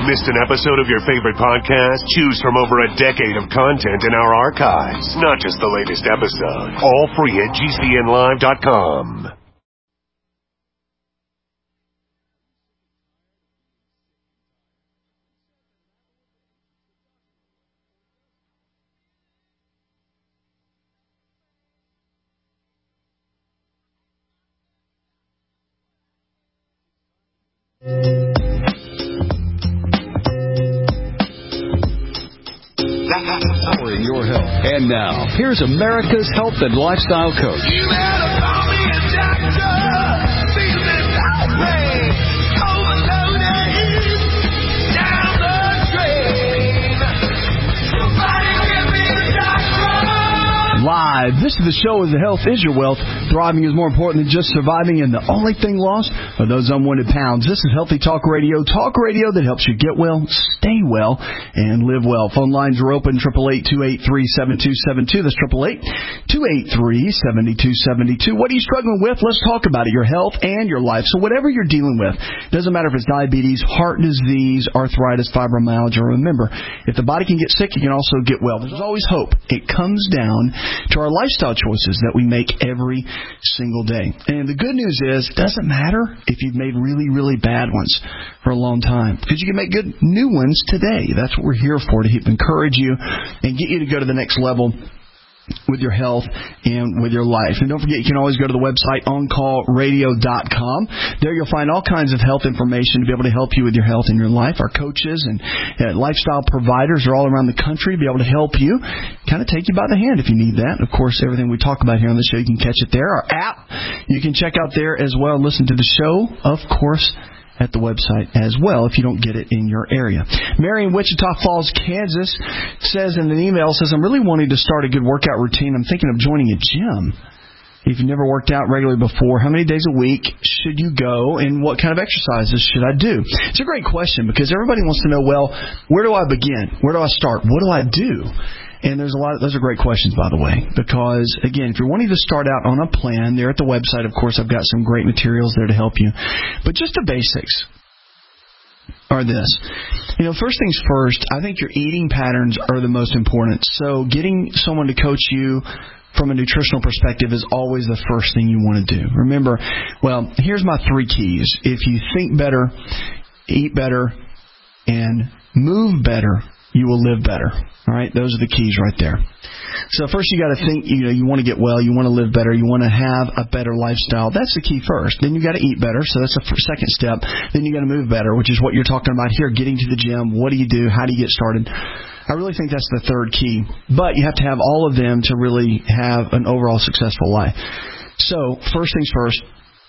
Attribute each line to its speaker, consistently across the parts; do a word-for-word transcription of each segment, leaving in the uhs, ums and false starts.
Speaker 1: Missed an episode of your favorite podcast? Choose from over a decade of content in our archives, not just the latest episode. All free at G C N live dot com.
Speaker 2: Powering your health. And now, here's America's health and lifestyle coach.
Speaker 3: You better call me a doctor. Feel this outrage. Overloaded. Down the drain. Somebody give me a doctor.
Speaker 4: Live. This is the show as the health is your wealth. Thriving is more important than just surviving, and the only thing lost are those unwanted pounds. This is Healthy Talk Radio. Talk radio that helps you get well, stay well, and live well. Phone lines are open, eight eight eight, two eight three, seven two seven two. That's eight eight eight, two eight three, seven two seven two. What are you struggling with? Let's talk about it, your health and your life. So whatever you're dealing with, doesn't matter if it's diabetes, heart disease, arthritis, fibromyalgia. Remember, if the body can get sick, it can also get well. There's always hope. It comes down to our lifestyle choices that we make every single day. And the good news is, it doesn't matter if you've made really, really bad ones for a long time, because you can make good new ones today. That's what we're here for, to encourage you and get you to go to the next level with your health and with your life. And don't forget, you can always go to the website on call radio dot com. There you'll find all kinds of health information to be able to help you with your health and your life. Our coaches and uh, lifestyle providers are all around the country to be able to help you, kind of take you by the hand if you need that. Of course, everything we talk about here on the show, you can catch it there. Our app, you can check out there as well. Listen to the show, of course, at the website as well if you don't get it in your area. Mary in Wichita Falls, Kansas says in an email, says, I'm really wanting to start a good workout routine. I'm thinking of joining a gym. If you've never worked out regularly before, how many days a week should you go and what kind of exercises should I do? It's a great question because everybody wants to know, well, where do I begin? Where do I start? What do I do? And there's a lot of, those are great questions, by the way, because, again, if you're wanting to start out on a plan, there at the website, of course, I've got some great materials there to help you. But just the basics are this. You know, first things first, I think your eating patterns are the most important. So getting someone to coach you from a nutritional perspective is always the first thing you want to do. Remember, well, here's my three keys. If you think better, eat better, and move better, you will live better. All right, those are the keys right there. So first you got to think, you know, you want to get well, you want to live better, you want to have a better lifestyle. That's the key first. Then you got to eat better, so that's the second step. Then you got to move better, which is what you're talking about here, getting to the gym. What do you do? How do you get started? I really think that's the third key. But you have to have all of them to really have an overall successful life. So first things first,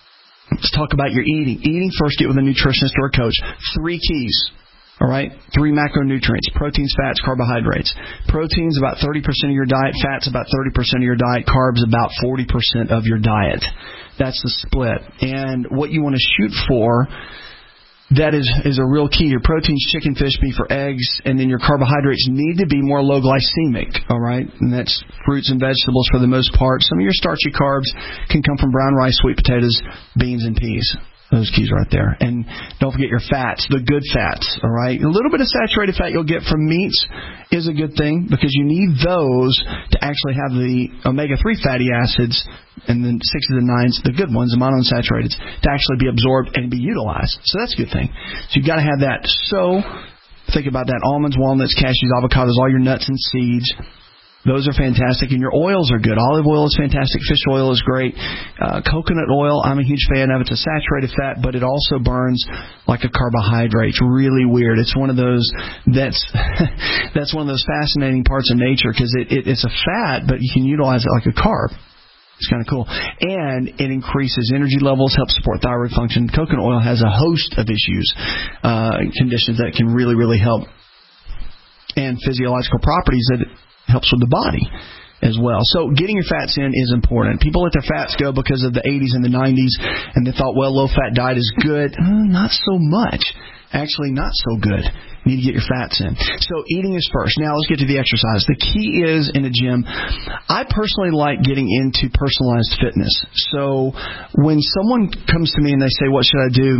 Speaker 4: let's talk about your eating. Eating first, get with a nutritionist or a coach. Three keys. All right, three macronutrients, proteins, fats, carbohydrates. Proteins about thirty percent of your diet, fats about thirty percent of your diet, carbs about forty percent of your diet. That's the split. And what you want to shoot for, that is, is a real key. Your proteins, chicken, fish, beef, or eggs, and then your carbohydrates need to be more low glycemic, all right? And that's fruits and vegetables for the most part. Some of your starchy carbs can come from brown rice, sweet potatoes, beans, and peas. Those keys right there. And don't forget your fats, the good fats, all right? A little bit of saturated fat you'll get from meats is a good thing because you need those to actually have the omega three fatty acids and then sixes and nines, the good ones, the monounsaturated, to actually be absorbed and be utilized. So that's a good thing. So you've got to have that. So think about that. Almonds, walnuts, cashews, avocados, all your nuts and seeds. Those are fantastic, and your oils are good. Olive oil is fantastic. Fish oil is great. Uh, coconut oil, I'm a huge fan of. It's a saturated fat, but it also burns like a carbohydrate. It's really weird. It's one of those that's that's one of those fascinating parts of nature because it, it, it's a fat, but you can utilize it like a carb. It's kind of cool. And it increases energy levels, helps support thyroid function. Coconut oil has a host of issues, uh, conditions that can really, really help, and physiological properties that helps with the body as well. So getting your fats in is important. People let their fats go because of the eighties and the nineties, and they thought, well, low-fat diet is good. Uh, not so much. Actually, not so good. You need to get your fats in. So eating is first. Now let's get to the exercise. The key is in a gym, I personally like getting into personalized fitness. So when someone comes to me and they say, what should I do?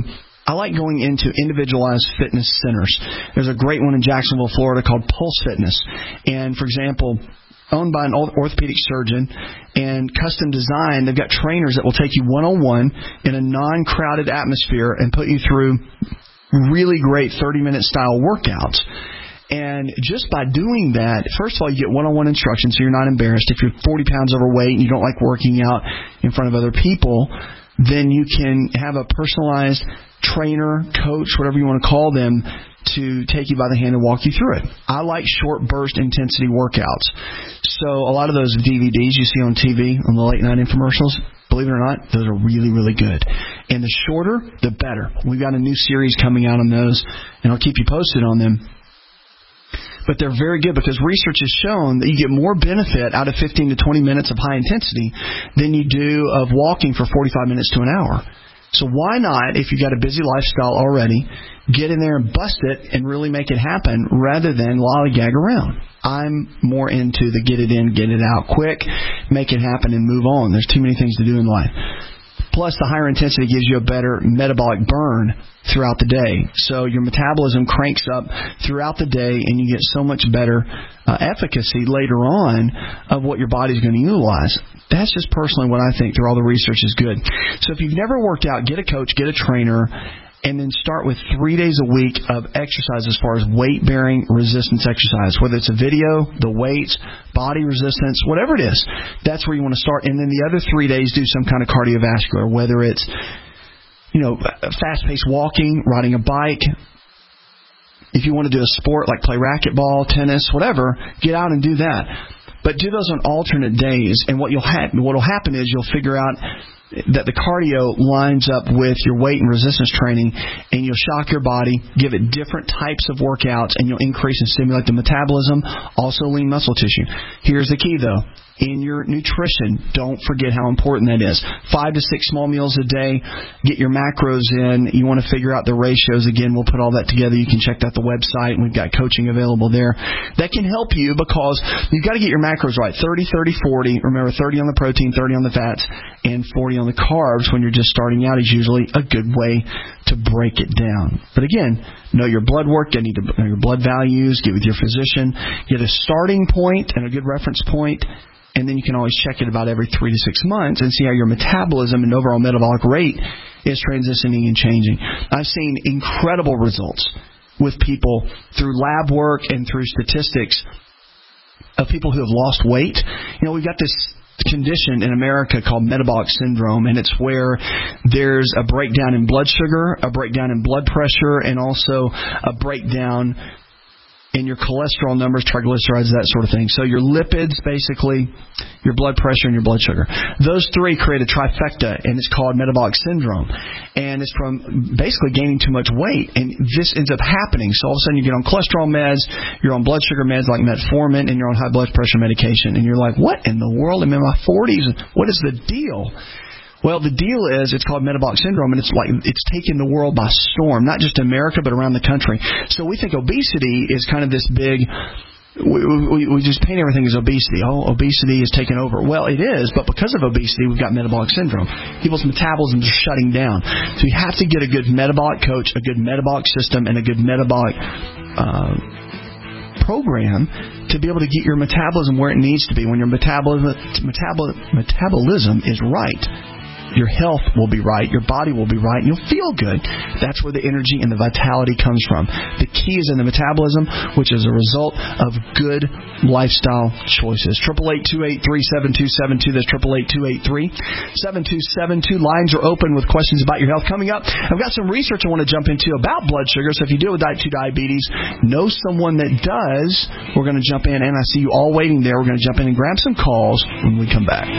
Speaker 4: I like going into individualized fitness centers. There's a great one in Jacksonville, Florida called Pulse Fitness. And, for example, owned by an orthopedic surgeon and custom designed, they've got trainers that will take you one-on-one in a non-crowded atmosphere and put you through really great thirty-minute style workouts. And just by doing that, first of all, you get one-on-one instruction, so you're not embarrassed. If you're forty pounds overweight and you don't like working out in front of other people, then you can have a personalized trainer, coach, whatever you want to call them, to take you by the hand and walk you through it. I like short burst intensity workouts. So a lot of those D V Ds you see on T V, on the late night infomercials, believe it or not, those are really, really good. And the shorter, the better. We've got a new series coming out on those, and I'll keep you posted on them. But they're very good because research has shown that you get more benefit out of fifteen to twenty minutes of high intensity than you do of walking for forty-five minutes to an hour. So why not, if you've got a busy lifestyle already, get in there and bust it and really make it happen rather than lollygag around. I'm more into the get it in, get it out quick, make it happen and move on. There's too many things to do in life. Plus, the higher intensity gives you a better metabolic burn throughout the day. So your metabolism cranks up throughout the day, and you get so much better uh, efficacy later on of what your body's going to utilize. That's just personally what I think through all the research is good. So if you've never worked out, get a coach, get a trainer, and then start with three days a week of exercise as far as weight-bearing resistance exercise, whether it's a video, the weights, body resistance, whatever it is. That's where you want to start. And then the other three days, do some kind of cardiovascular, whether it's, you know, fast-paced walking, riding a bike. If you want to do a sport like play racquetball, tennis, whatever, get out and do that. But do those on alternate days, and what you'll ha- what will happen is you'll figure out that the cardio lines up with your weight and resistance training, and you'll shock your body, give it different types of workouts, and you'll increase and stimulate the metabolism, also lean muscle tissue. Here's the key, though. In your nutrition, don't forget how important that is. Five to six small meals a day. Get your macros in. You want to figure out the ratios. Again, we'll put all that together. You can check out the website. We've got coaching available there. That can help you because you've got to get your macros right. thirty, thirty, forty. Remember, thirty on the protein, thirty on the fats, and forty on the carbs when you're just starting out is usually a good way to break it down. But again, know your blood work. You need to know your blood values. Get with your physician. Get a starting point and a good reference point. And then you can always check it about every three to six months and see how your metabolism and overall metabolic rate is transitioning and changing. I've seen incredible results with people through lab work and through statistics of people who have lost weight. You know, we've got this condition in America called metabolic syndrome, and it's where there's a breakdown in blood sugar, a breakdown in blood pressure, and also a breakdown in your cholesterol numbers, triglycerides, that sort of thing. So your lipids, basically, your blood pressure, and your blood sugar. Those three create a trifecta, and it's called metabolic syndrome. And it's from basically gaining too much weight. And this ends up happening. So all of a sudden you get on cholesterol meds, you're on blood sugar meds like metformin, and you're on high blood pressure medication. And you're like, what in the world? I'm in my forties. What is the deal? Well, the deal is it's called metabolic syndrome, and it's like it's taken the world by storm, not just America, but around the country. So we think obesity is kind of this big, we, we, we just paint everything as obesity. Oh, obesity is taken over. Well, it is, but because of obesity, we've got metabolic syndrome. People's metabolisms are shutting down. So you have to get a good metabolic coach, a good metabolic system, and a good metabolic uh, program to be able to get your metabolism where it needs to be. When your metabolism, metabol, metabolism is right, your health will be right, your body will be right, and you'll feel good. That's where the energy and the vitality comes from. The key is in the metabolism, which is a result of good lifestyle choices. eight eight eight, two eight three, seven two seven two. That's eight eight eight, two eight three, seven two seven two. Lines are open with questions about your health. Coming up, I've got some research I want to jump into about blood sugar. So if you deal with type two diabetes, know someone that does. We're going to jump in, and I see you all waiting there. We're going to jump in and grab some calls when we come back.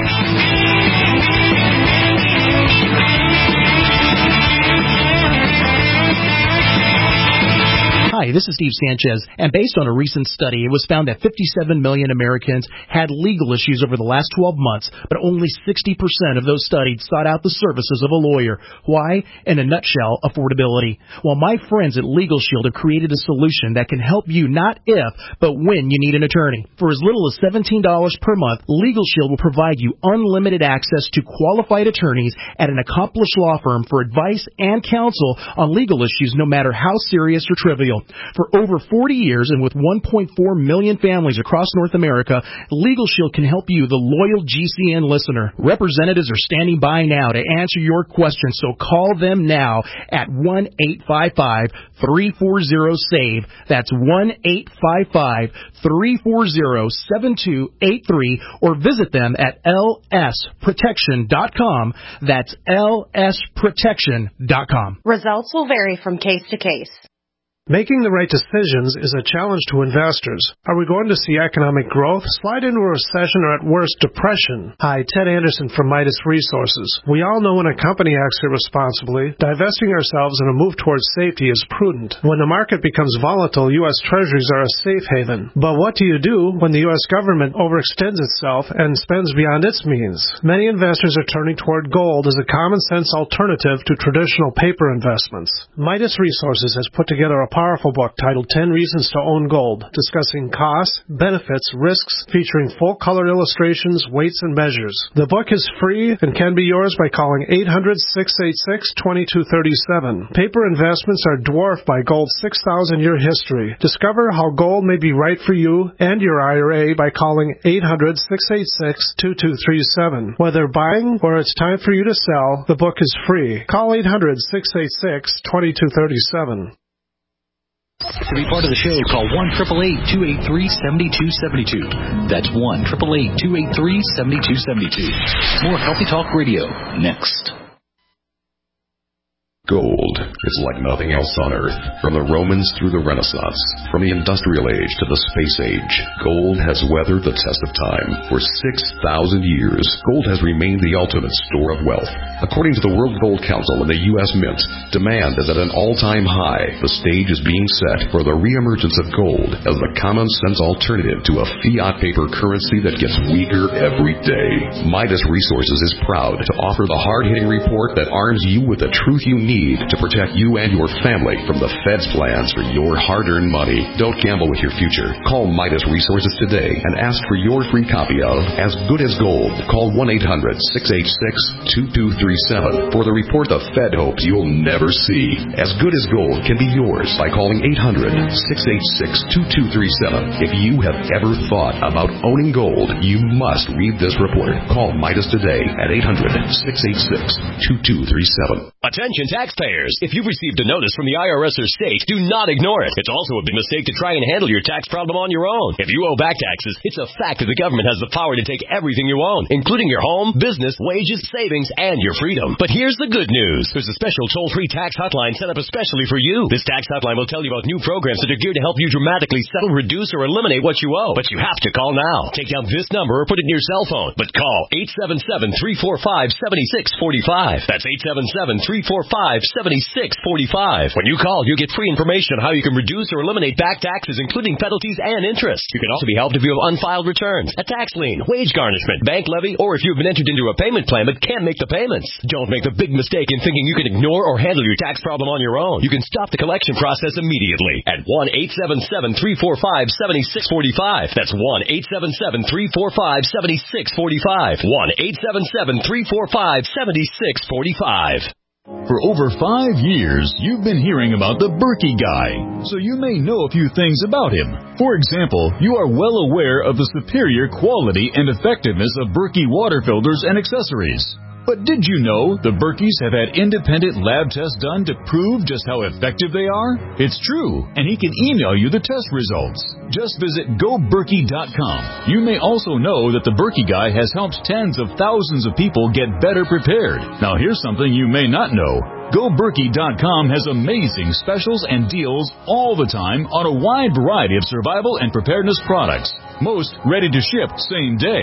Speaker 5: Hi, this is Steve Sanchez, and based on a recent study, it was found that fifty-seven million Americans had legal issues over the last twelve months, but only sixty percent of those studied sought out the services of a lawyer. Why? In a nutshell, affordability. Well, my friends at Legal Shield have created a solution that can help you not if, but when you need an attorney. For as little as seventeen dollars per month, Legal Shield will provide you unlimited access to qualified attorneys at an accomplished law firm for advice and counsel on legal issues, no matter how serious or trivial. For over forty years and with one point four million families across North America, Legal Shield can help you, the loyal G C N listener. Representatives are standing by now to answer your questions, so call them now at one eight five five, three four zero, SAVE. That's one eight five five, three four zero, seven two eight three, or visit them at L S protection dot com. That's L S protection dot com.
Speaker 6: Results will vary from case to case.
Speaker 7: Making the right decisions is a challenge to investors. Are we going to see economic growth, slide into a recession, or at worst, depression? Hi, Ted Anderson from Midas Resources. We all know when a company acts irresponsibly, divesting ourselves in a move towards safety is prudent. When the market becomes volatile, U S Treasuries are a safe haven. But what do you do when the U S government overextends itself and spends beyond its means? Many investors are turning toward gold as a common-sense alternative to traditional paper investments. Midas Resources has put together a powerful book titled ten Reasons to Own Gold, discussing costs, benefits, risks, featuring full-color illustrations, weights, and measures. The book is free and can be yours by calling eight hundred, six eight six, two two three seven. Paper investments are dwarfed by gold's six thousand year history. Discover how gold may be right for you and your I R A by calling eight hundred, six eight six, two two three seven. Whether buying or it's time for you to sell, the book is free. Call eight hundred, six eight six, two two three seven.
Speaker 2: To be part of the show, call one eight eight eight, two eight three, seven two seven two. That's one eight eight eight, two eight three, seven two seven two. More Healthy Talk Radio next.
Speaker 8: Gold is like nothing else on Earth. From the Romans through the Renaissance, from the Industrial Age to the Space Age, gold has weathered the test of time. For six thousand years, gold has remained the ultimate store of wealth. According to the World Gold Council and the U S Mint, demand is at an all-time high. The stage is being set for the reemergence of gold as the common-sense alternative to a fiat paper currency that gets weaker every day. Midas Resources is proud to offer the hard-hitting report that arms you with the truth you need to protect you and your family from the Fed's plans for your hard-earned money. Don't gamble with your future. Call Midas Resources today and ask for your free copy of As Good as Gold. Call one eight hundred, six eight six, two two three seven for the report the Fed hopes you'll never see. As Good as Gold can be yours by calling eight hundred, six eight six, two two three seven. If you have ever thought about owning gold, you must read this report. Call Midas today at eight hundred, six eight six, two two three seven.
Speaker 9: Attention taxpayers! If you've received a notice from the I R S or state, do not ignore it. It's also a big mistake to try and handle your tax problem on your own. If you owe back taxes, it's a fact that the government has the power to take everything you own, including your home, business, wages, savings, and your freedom. But here's the good news. There's a special toll-free tax hotline set up especially for you. This tax hotline will tell you about new programs that are geared to help you dramatically settle, reduce, or eliminate what you owe. But you have to call now. Take down this number or put it in your cell phone. But call eight seven seven, three four five, seven six four five. That's eight seven seven, three four five, seven six four five. When you call, you'll get free information on how you can reduce or eliminate back taxes, including penalties and interest. You can also be helped if you have unfiled returns, a tax lien, wage garnishment, bank levy, or if you've been entered into a payment plan but can't make the payments. Don't make the big mistake in thinking you can ignore or handle your tax problem on your own. You can stop the collection process immediately at one eight seven seven, three four five, seven six four five. That's one eight seven seven, three four five, seven six four five. one eight seven seven, three four five, seven six four five.
Speaker 10: For over five years, you've been hearing about the Berkey Guy, so you may know a few things about him. For example, you are well aware of the superior quality and effectiveness of Berkey water filters and accessories. But did you know the Berkeys have had independent lab tests done to prove just how effective they are? It's true, and he can email you the test results. Just visit go berkey dot com. You may also know that the Berkey Guy has helped tens of thousands of people get better prepared. Now here's something you may not know. go berkey dot com has amazing specials and deals all the time on a wide variety of survival and preparedness products, most ready to ship same day.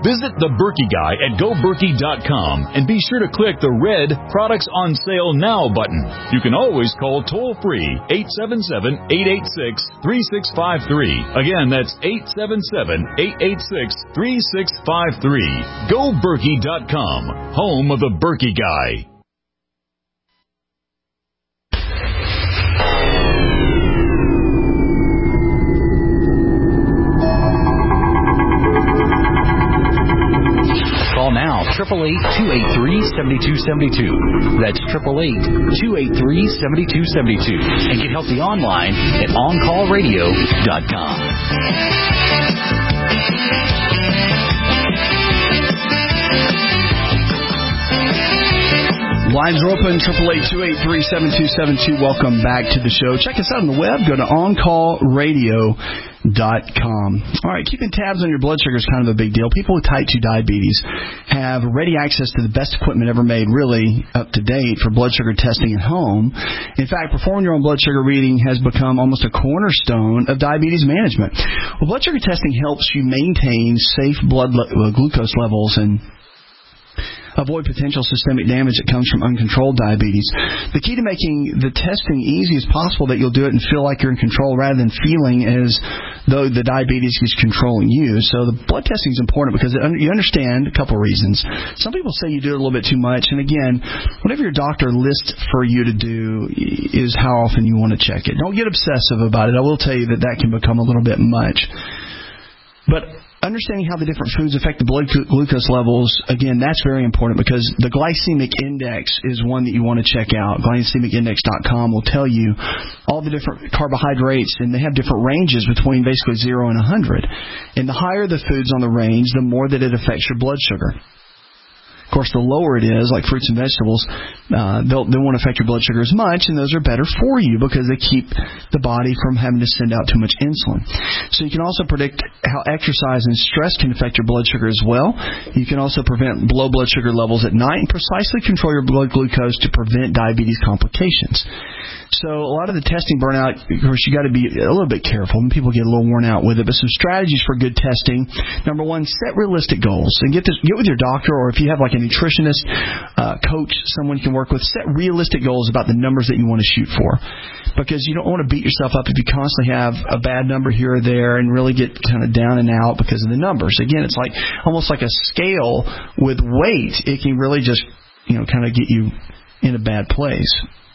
Speaker 10: Visit The Berkey Guy at go berkey dot com and be sure to click the red Products on Sale Now button. You can always call toll-free eight seven seven, eight eight six, three six five three. Again, that's eight seven seven, eight eight six, three six five three. go berkey dot com, home of The Berkey Guy.
Speaker 2: Call now, eight eight eight, two eight three, seven two seven two. That's eight eight eight, two eight three, seven two seven two. And get healthy online at on call radio dot com.
Speaker 4: Lines are open, eight eight eight, two eight three, seven two seven two. Welcome back to the show. Check us out on the web. Go to on call radio dot com. All right, keeping tabs on your blood sugar is kind of a big deal. People with type two diabetes have ready access to the best equipment ever made, really up to date, for blood sugar testing at home. In fact, performing your own blood sugar reading has become almost a cornerstone of diabetes management. Well, blood sugar testing helps you maintain safe blood le- glucose levels and avoid potential systemic damage that comes from uncontrolled diabetes. The key to making the testing easy as possible that you'll do it and feel like you're in control rather than feeling as though the diabetes is controlling you. So the blood testing is important because it, you understand a couple of reasons. Some people say you do it a little bit too much. And again, whatever your doctor lists for you to do is how often you want to check it. Don't get obsessive about it. I will tell you that that can become a little bit much. But understanding how the different foods affect the blood glucose levels, again, that's very important because the glycemic index is one that you want to check out. glycemic index dot com will tell you all the different carbohydrates, and they have different ranges between basically zero and one hundred. And the higher the foods on the range, the more that it affects your blood sugar. Of course, the lower it is, like fruits and vegetables, uh, they'll, they won't affect your blood sugar as much, and those are better for you because they keep the body from having to send out too much insulin. So you can also predict how exercise and stress can affect your blood sugar as well. You can also prevent low blood sugar levels at night and precisely control your blood glucose to prevent diabetes complications. So a lot of the testing burnout, of course, you got to be a little bit careful. And people get a little worn out with it. But some strategies for good testing. Number one, set realistic goals. And get this, get with your doctor, or if you have like a nutritionist, uh, coach, someone you can work with, set realistic goals about the numbers that you want to shoot for. Because you don't want to beat yourself up if you constantly have a bad number here or there and really get kind of down and out because of the numbers. Again, it's like almost like a scale with weight. It can really just, you know, kind of get you in a bad place.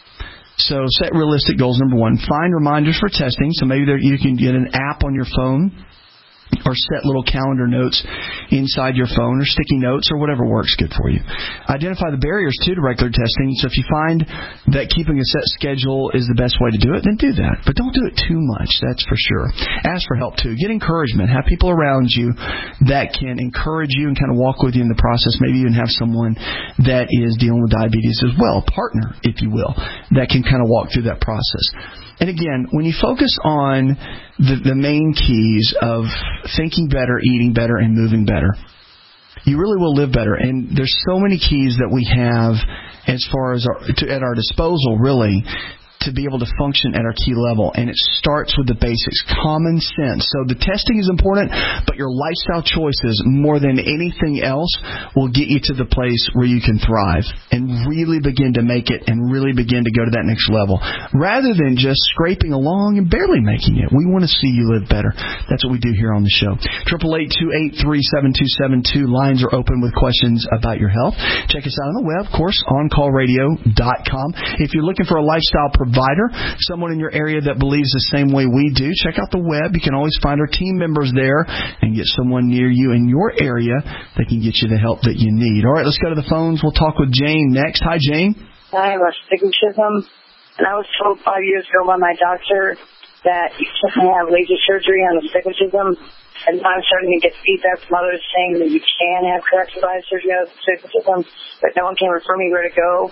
Speaker 4: So set realistic goals, number one. Find reminders for testing. So maybe there, you can get an app on your phone or set little calendar notes inside your phone or sticky notes or whatever works good for you. Identify the barriers, too, to regular testing. So if you find that keeping a set schedule is the best way to do it, then do that. But don't do it too much, that's for sure. Ask for help, too. Get encouragement. Have people around you that can encourage you and kind of walk with you in the process. Maybe even have someone that is dealing with diabetes as well, a partner, if you will, that can kind of walk through that process. And again, when you focus on the, the main keys of thinking better, eating better, and moving better, you really will live better. And there's so many keys that we have as far as our, to, at our disposal, really, to be able to function at our key level. And it starts with the basics, common sense. So the testing is important, but your lifestyle choices, more than anything else, will get you to the place where you can thrive and really begin to make it and really begin to go to that next level. Rather than just scraping along and barely making it. We want to see you live better. That's what we do here on the show. eight eight eight, two eight three, seven two seven two. Lines are open with questions about your health. Check us out on the web, of course, on call radio dot com. If you're looking for a lifestyle provider, someone in your area that believes the same way we do, check out the web. You can always find our team members there and get someone near you in your area that can get you the help that you need. All right, let's go to the phones. We'll talk with Jane next. Hi, Jane.
Speaker 11: I have astigmatism, and I was told five years ago by my doctor that you shouldn't have laser surgery on astigmatism. And now I'm starting to get feedback from others saying that you can have corrective eye surgery on astigmatism, but no one can refer me where to go.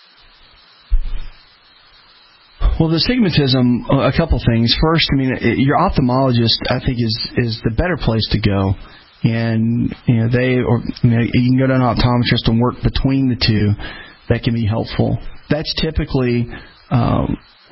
Speaker 4: Well, the astigmatism, a couple things. First, I mean, your ophthalmologist, I think, is is the better place to go. And, you know, they, or, you know, you can go to an optometrist and work between the two. That can be helpful. That's typically um,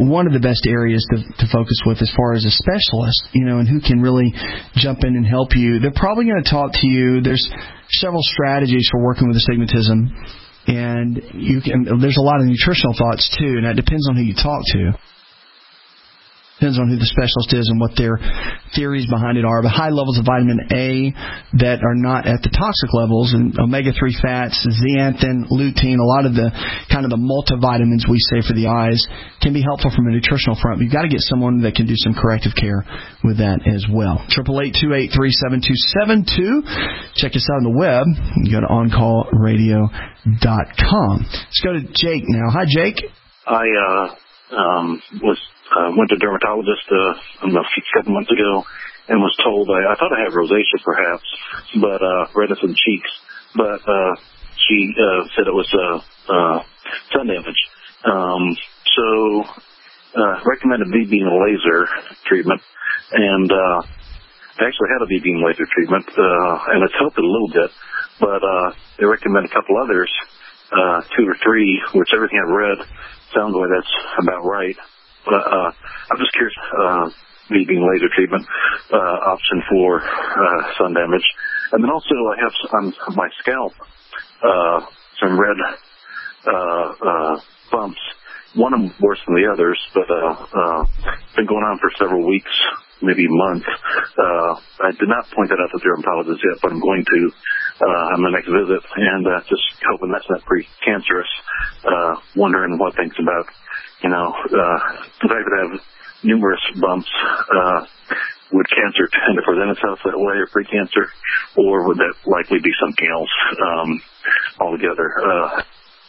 Speaker 4: one of the best areas to, to focus with as far as a specialist, you know, and who can really jump in and help you. They're probably going to talk to you. There's several strategies for working with astigmatism, and you can. There's a lot of nutritional thoughts too, and that depends on who you talk to. Depends on who the specialist is and what their theories behind it are. But high levels of vitamin A that are not at the toxic levels, and omega three fats, zeaxanthin, lutein, a lot of the kind of the multivitamins we say for the eyes can be helpful from a nutritional front. But you've got to get someone that can do some corrective care with that as well. Triple eight two eight three seven two seven two. Check us out on the web. You go to on call radio dot com. Let's go to Jake now. Hi, Jake.
Speaker 12: I uh, um, was. I uh, went to a dermatologist uh, a couple months ago and was told I, I thought I had rosacea perhaps, but uh, redness in the cheeks. But uh, she uh, said it was uh, uh, sun damage. Um, so uh, recommended V-beam laser treatment, and uh, I actually had a V-beam laser treatment, uh, and it's helped it a little bit. But uh, they recommend a couple others, uh, two or three, which everything I've read sounds like that's about right. But uh, I'm just curious, uh, V-beam laser treatment uh, option for uh, sun damage. And then also I have on my scalp uh, some red uh, uh, bumps, one of them worse than the others, but uh, uh, been going on for several weeks, maybe a month. Uh, I did not point that out to the dermatologist yet, but I'm going to uh, on my next visit, and uh, just hoping that's not precancerous, uh, wondering what things about You know, uh, the fact that I have numerous bumps, uh, would cancer tend to present itself that way, or pre-cancer, or would that likely be something else, um, altogether? Uh,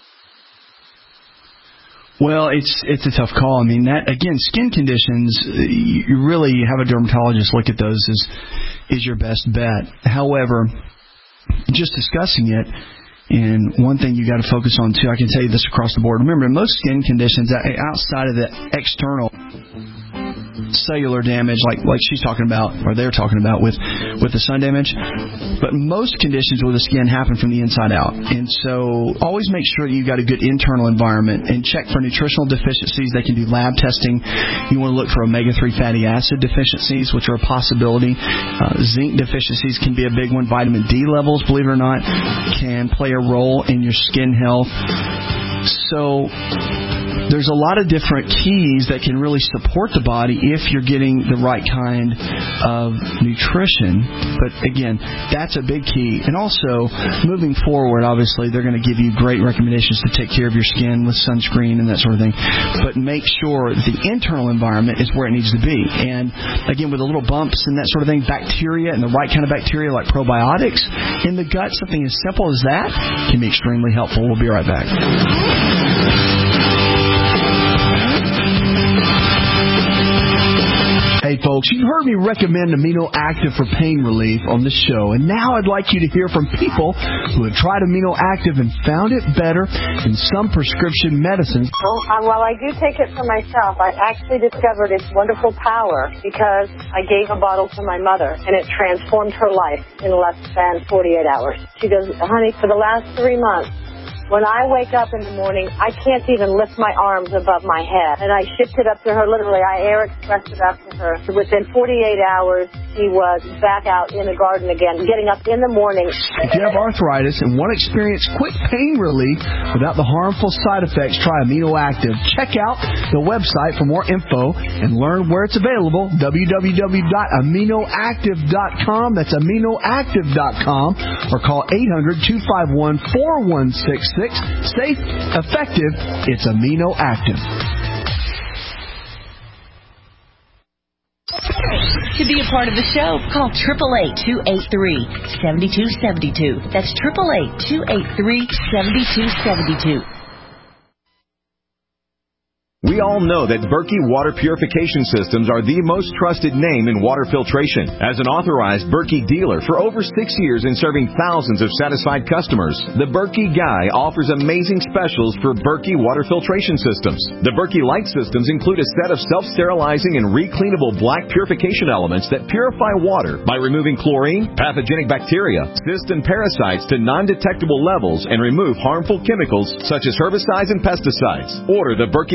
Speaker 4: Well, it's it's a tough call. I mean, that again, skin conditions, you really have a dermatologist look at those is is your best bet. However, just discussing it. And one thing you got to focus on, too, I can tell you this across the board. Remember, most skin conditions, outside of the external cellular damage, like like she's talking about, or they're talking about with, with the sun damage, but most conditions with the skin happen from the inside out. And so always make sure you've got a good internal environment and check for nutritional deficiencies. They can do lab testing. You want to look for omega three fatty acid deficiencies, which are a possibility. Uh, zinc deficiencies can be a big one. Vitamin D levels, believe it or not, can play a role in your skin health. So there's a lot of different keys that can really support the body if you're getting the right kind of nutrition. But again, that's a big key. And also, moving forward, obviously, they're going to give you great recommendations to take care of your skin with sunscreen and that sort of thing. But make sure the internal environment is where it needs to be. And again, with the little bumps and that sort of thing, bacteria and the right kind of bacteria like probiotics in the gut, something as simple as that can be extremely helpful. We'll be right back. Hey folks, you've heard me recommend Amino Active for pain relief on this show, and now I'd like you to hear from people who have tried Amino Active and found it better than some prescription medicines.
Speaker 13: Well, uh, while I do take it for myself, I actually discovered its wonderful power because I gave a bottle to my mother, and it transformed her life in less than forty-eight hours. She goes, honey, for the last three months, when I wake up in the morning, I can't even lift my arms above my head. And I shipped it up to her, literally, I air expressed it up to her. So within forty-eight hours, she was back out in the garden again, getting up in the morning.
Speaker 4: If you have arthritis and want to experience quick pain relief without the harmful side effects, try Amino Active. Check out the website for more info and learn where it's available, w w w dot amino active dot com. That's amino active dot com. Or call eight hundred, two five one, four one six six. Safe, effective, it's Amino Active.
Speaker 14: To be a part of the show, call eight eight eight, two eight three, seven two seven two. That's eight eight eight, two eight three, seven two seven two.
Speaker 15: We all know that Berkey Water Purification Systems are the most trusted name in water filtration. As an authorized Berkey dealer for over six years and serving thousands of satisfied customers, the Berkey Guy offers amazing specials for Berkey water filtration systems. The Berkey Light systems include a set of self-sterilizing and recleanable black purification elements that purify water by removing chlorine, pathogenic bacteria, cysts, and parasites to non-detectable levels and remove harmful chemicals such as herbicides and pesticides. Order the Berkey Light systems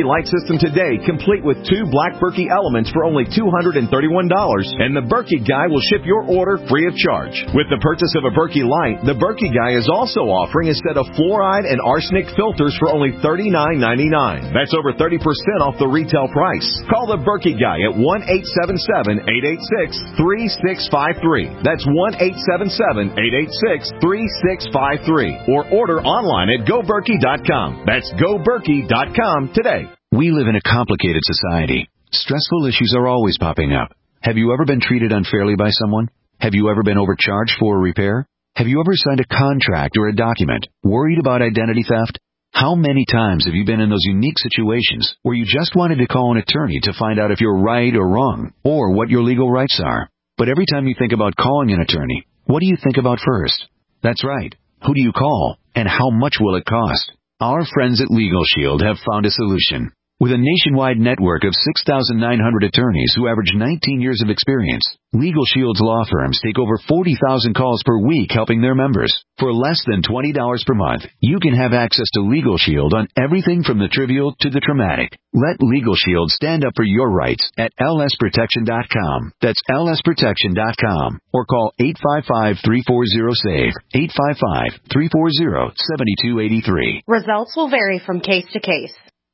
Speaker 15: system today, complete with two Black Berkey elements for only two hundred thirty-one dollars, and the Berkey Guy will ship your order free of charge. With the purchase of a Berkey Light, the Berkey Guy is also offering a set of fluoride and arsenic filters for only thirty-nine ninety-nine. That's over thirty percent off the retail price. Call the Berkey Guy at one eight seven seven, eight eight six, three six five three. That's one eight seven seven, eight eight six, three six five three. Or order online at go berkey dot com. That's go berkey dot com today.
Speaker 16: We live in a complicated society. Stressful issues are always popping up. Have you ever been treated unfairly by someone? Have you ever been overcharged for a repair? Have you ever signed a contract or a document worried about identity theft? How many times have you been in those unique situations where you just wanted to call an attorney to find out if you're right or wrong, or what your legal rights are? But every time you think about calling an attorney, what do you think about first? That's right. Who do you call, and how much will it cost? Our friends at Legal Shield have found a solution. With a nationwide network of six thousand nine hundred attorneys who average nineteen years of experience, Legal Shield's law firms take over forty thousand calls per week helping their members. For less than twenty dollars per month, you can have access to Legal Shield on everything from the trivial to the traumatic. Let Legal Shield stand up for your rights at L S protection dot com. That's L S protection dot com. Or call eight five five, three four zero, S A V E, eight five five, three four zero, seven two eight three.
Speaker 6: Results will vary from case to case.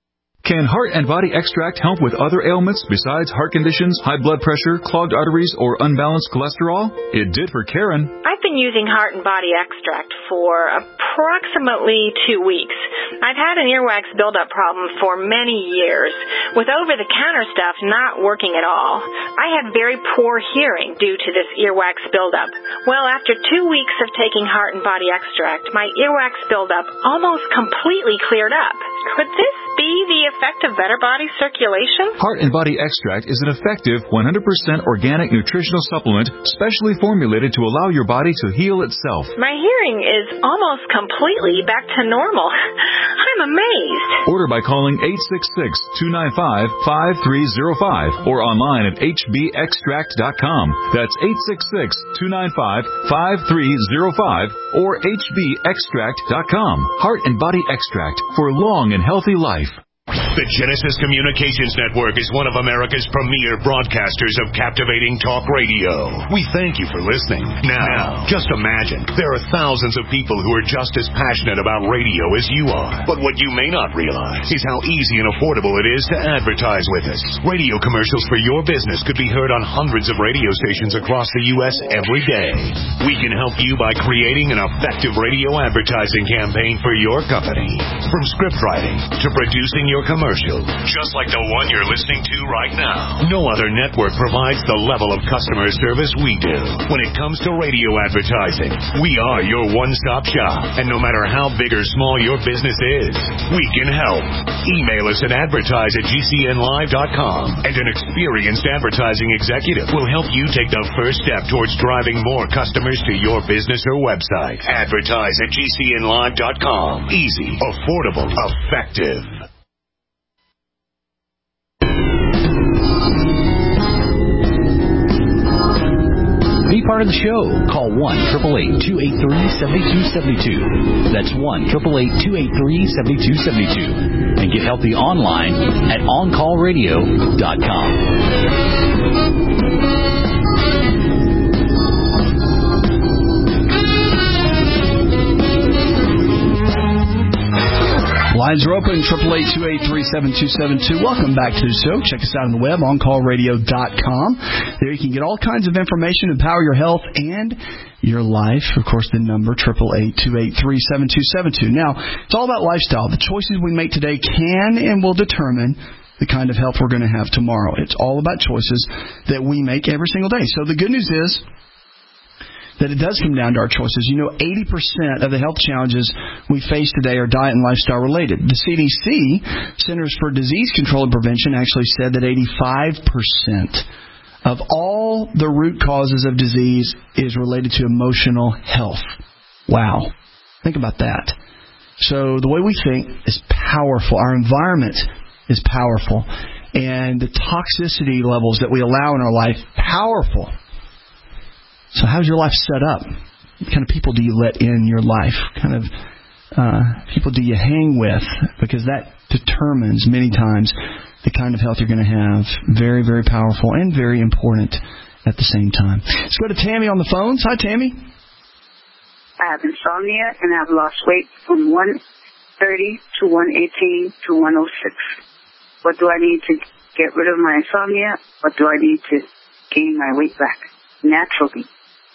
Speaker 17: Can Heart and Body Extract help with other ailments besides heart conditions, high blood pressure, clogged arteries, or unbalanced cholesterol? It did for Karen.
Speaker 18: I've been using Heart and Body Extract for approximately two weeks. I've had an earwax buildup problem for many years, with over-the-counter stuff not working at all. I have very poor hearing due to this earwax buildup. Well, after two weeks of taking Heart and Body Extract, my earwax buildup almost completely cleared up. Could this be the effect of better body circulation?
Speaker 17: Heart and Body Extract is an effective one hundred percent organic nutritional supplement specially formulated to allow your body to heal itself.
Speaker 18: My hearing is almost completely back to normal. I'm amazed.
Speaker 17: Order by calling eight six six, two nine five, five three zero five or online at h b extract dot com. That's eight six six, two nine five, five three zero five or h b extract dot com. Heart and Body Extract for long and healthy life.
Speaker 1: The Genesis Communications Network is one of America's premier broadcasters of captivating talk radio. We thank you for listening. Now, just imagine, there are thousands of people who are just as passionate about radio as you are. But what you may not realize is how easy and affordable it is to advertise with us. Radio commercials for your business could be heard on hundreds of radio stations across the U S every day. We can help you by creating an effective radio advertising campaign for your company. From script writing to producing your commercial, just like the one you're listening to right now. No other network provides the level of customer service we do. When it comes to radio advertising, we are your one-stop shop. And no matter how big or small your business is, we can help. Email us at advertise at g c n live dot com, and an experienced advertising executive will help you take the first step towards driving more customers to your business or website. Advertise at g c n live dot com. Easy, affordable, effective.
Speaker 2: Be part of the show. Call one eight eight eight, two eight three, seven two seven two. That's one eight eight eight, two eight three, seven two seven two. And get healthy online at on call radio dot com.
Speaker 4: Lines are open, eight eight eight, two eight three, seven two seven two. Welcome back to the show. Check us out on the web, on call radio dot com. There you can get all kinds of information to empower your health and your life. Of course, the number, eight eight eight, two eight three, seven two seven two. Now, it's all about lifestyle. The choices we make today can and will determine the kind of health we're going to have tomorrow. It's all about choices that we make every single day. So the good news is that it does come down to our choices. You know, eighty percent of the health challenges we face today are diet and lifestyle related. The C D C, Centers for Disease Control and Prevention, actually said that eighty-five percent of all the root causes of disease is related to emotional health. Wow. Think about that. So the way we think is powerful. Our environment is powerful. And the toxicity levels that we allow in our life, powerful. So how's your life set up? What kind of people do you let in your life? What kind of uh, people do you hang with? Because that determines many times the kind of health you're going to have. Very, very powerful and very important at the same time. Let's go to Tammy on the phones. Hi, Tammy.
Speaker 19: I have insomnia, and I've lost weight from one thirty to one eighteen to one oh six. What do I need to get rid of my insomnia? What do I need to gain my weight back naturally?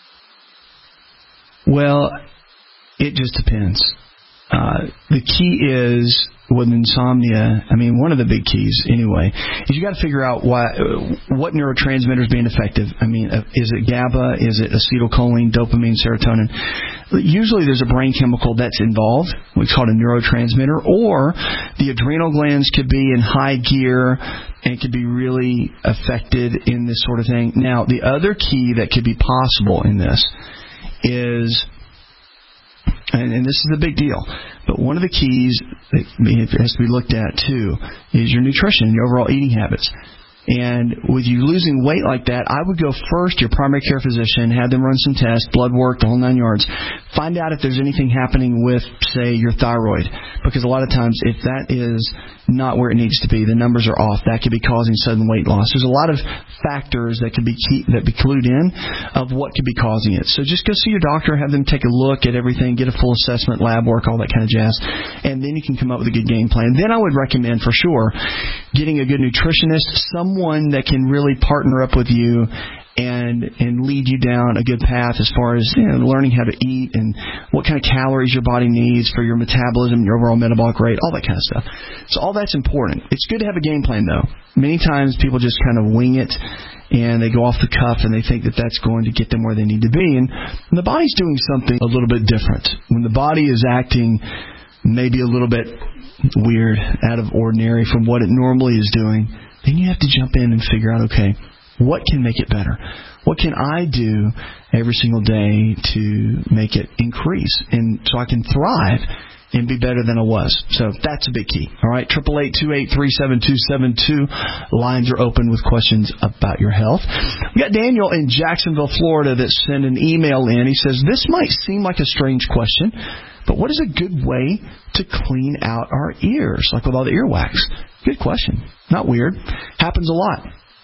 Speaker 4: Well, it just depends. Uh, the key is with insomnia, I mean, one of the big keys anyway, is you got to figure out why, what neurotransmitter is being effective. I mean, is it GABA? Is it acetylcholine, dopamine, serotonin? Usually there's a brain chemical that's involved, what's called a neurotransmitter, or the adrenal glands could be in high gear and it could be really affected in this sort of thing. Now, the other key that could be possible in this is, and, and this is a big deal, but one of the keys that has to be looked at too is your nutrition and your overall eating habits. And with you losing weight like that, I would go first to your primary care physician, have them run some tests, blood work, the whole nine yards. Find out if there's anything happening with, say, your thyroid. Because a lot of times, if that is not where it needs to be, the numbers are off, that could be causing sudden weight loss. There's a lot of factors that could be key, that be clued in of what could be causing it. So just go see your doctor, have them take a look at everything, get a full assessment, lab work, all that kind of jazz, and then you can come up with a good game plan. Then I would recommend, for sure, getting a good nutritionist, someone that can really partner up with you and and lead you down a good path as far as, you know, learning how to eat and what kind of calories your body needs for your metabolism, your overall metabolic rate, all that kind of stuff. So all that's important. It's good to have a game plan, though. Many times people just kind of wing it and they go off the cuff and they think that that's going to get them where they need to be. And the body's doing something a little bit different. When the body is acting maybe a little bit weird, out of ordinary from what it normally is doing, then you have to jump in and figure out, okay, what can make it better? What can I do every single day to make it increase and so I can thrive and be better than I was? So that's a big key. All right, eight eight eight, two eight three, seven two seven two. Lines are open with questions about your health. We got Daniel in Jacksonville, Florida, that sent an email in. He says, this might seem like a strange question, but what is a good way to clean out our ears, like with all the earwax? Good question. Not weird. Happens a lot.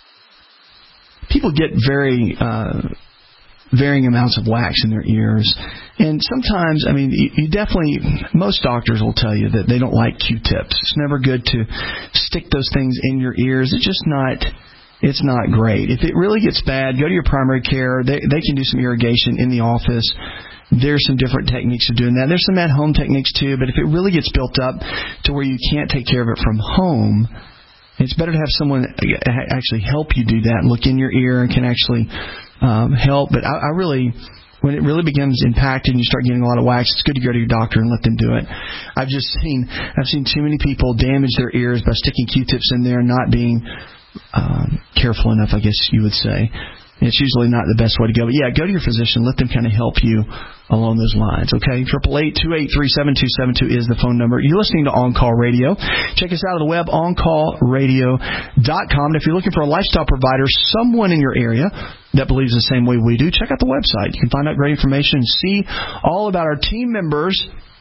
Speaker 4: People get very uh, varying amounts of wax in their ears. And sometimes, I mean, you, you definitely, most doctors will tell you that they don't like Q-tips. It's never good to stick those things in your ears. It's just not, it's not great. If it really gets bad, go to your primary care. They, they can do some irrigation in the office. There's some different techniques of doing that. There's some at-home techniques, too. But if it really gets built up to where you can't take care of it from home, it's better to have someone actually help you do that and look in your ear and can actually um, help. But I, I really, when it really becomes impacted and you start getting a lot of wax, it's good to go to your doctor and let them do it. I've just seen, I've seen too many people damage their ears by sticking Q-tips in there and not being um, careful enough, I guess you would say. It's usually not the best way to go. But, yeah, go to your physician. Let them kind of help you along those lines, okay? eight eight eight, two eight three, seven two seven two is the phone number. You're listening to On Call Radio. Check us out on the web, on call radio dot com. And if you're looking for a lifestyle provider, someone in your area that believes the same way we do, check out the website. You can find out great information and see all about our team members,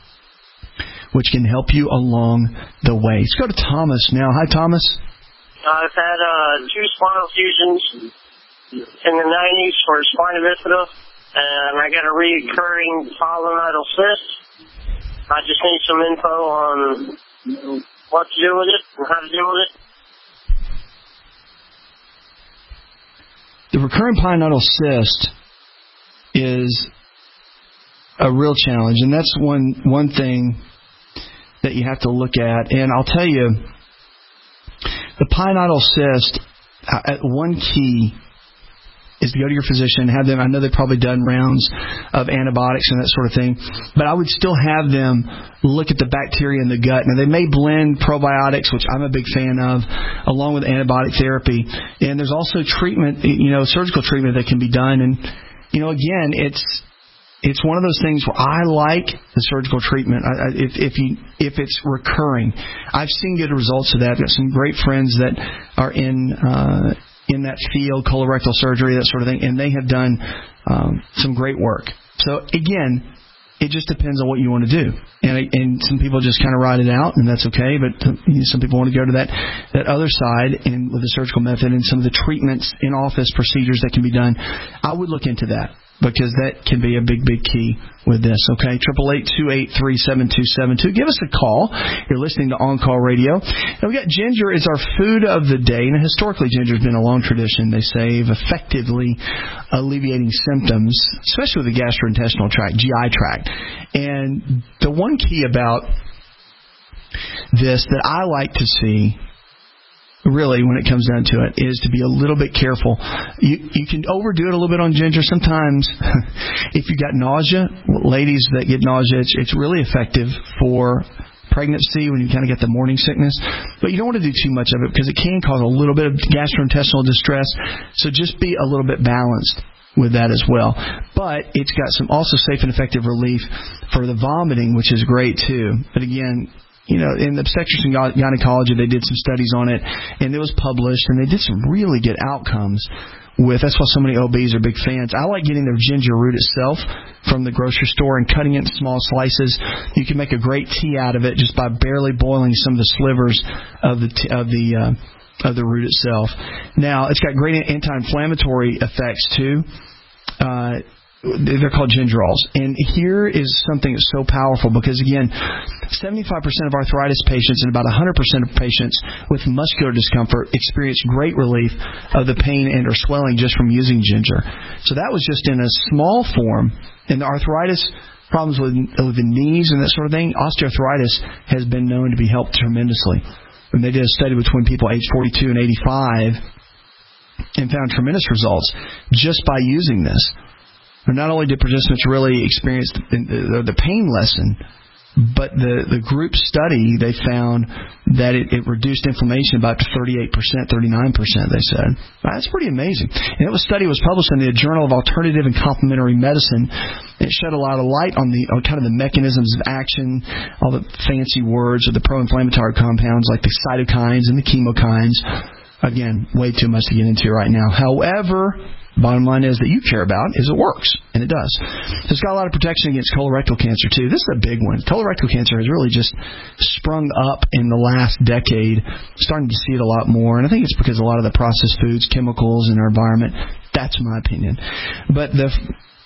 Speaker 4: which can help you along the way. Let's go to Thomas now. Hi, Thomas.
Speaker 20: I've had uh, two spinal fusions in the nineties for spina bifida, and I got a recurring pilonidal cyst. I just need some info on what to do with it and how to deal with it.
Speaker 4: The recurring pilonidal cyst is a real challenge, and that's one one thing that you have to look at. And I'll tell you, the pilonidal cyst, uh, one key is to go to your physician, have them, I know they've probably done rounds of antibiotics and that sort of thing, but I would still have them look at the bacteria in the gut. Now, they may blend probiotics, which I'm a big fan of, along with antibiotic therapy. And there's also treatment, you know, surgical treatment that can be done. And, you know, again, it's it's one of those things where I like the surgical treatment. I, if, if you if it's recurring, I've seen good results of that. I've got some great friends that are in uh, in that field, colorectal surgery, that sort of thing, and they have done um, some great work. So again, it just depends on what you want to do. And and some people just kind of ride it out, and that's okay. But some people want to go to that, that other side and with the surgical method and some of the treatments in office procedures that can be done. I would look into that, because that can be a big, big key with this, okay? triple eight, two eight three, seven two seven two. Give us a call. You're listening to On Call Radio. Now, we got ginger is our food of the day. Now, historically, ginger has been a long tradition, they say, of effectively alleviating symptoms, especially with the gastrointestinal tract, G I tract. And the one key about this that I like to see, really, when it comes down to it, is to be a little bit careful. You you can overdo it a little bit on ginger. Sometimes, if you got nausea, ladies that get nausea, it's, it's really effective for pregnancy when you kind of get the morning sickness. But you don't want to do too much of it because it can cause a little bit of gastrointestinal distress. So just be a little bit balanced with that as well. But it's got some also safe and effective relief for the vomiting, which is great too. But again, you know, in obstetrics and gynecology, they did some studies on it, and it was published, and they did some really good outcomes with. That's why so many O Bs are big fans. I like getting their ginger root itself from the grocery store and cutting it in small slices. You can make a great tea out of it just by barely boiling some of the slivers of the t- of the uh, of the root itself. Now, it's got great anti-inflammatory effects too. Uh, They're called gingerols. And here is something that's so powerful because, again, seventy-five percent of arthritis patients and about one hundred percent of patients with muscular discomfort experience great relief of the pain and or swelling just from using ginger. So that was just in a small form. And the arthritis problems with, with the knees and that sort of thing, osteoarthritis has been known to be helped tremendously. And they did a study between people aged forty-two and eighty-five and found tremendous results just by using this. Not only did participants really experience the, the pain lessen, but the, the group study, they found that it, it reduced inflammation by up to thirty-eight percent, thirty-nine percent, they said. That's pretty amazing. And that study was published in the Journal of Alternative and Complementary Medicine. It shed a lot of light on the on kind of the mechanisms of action, all the fancy words of the pro-inflammatory compounds like the cytokines and the chemokines. Again, way too much to get into right now. However, bottom line is that you care about is it works, and it does. So it's got a lot of protection against colorectal cancer, too. This is a big one. Colorectal cancer has really just sprung up in the last decade, starting to see it a lot more, and I think it's because a lot of the processed foods, chemicals in our environment. That's my opinion. But the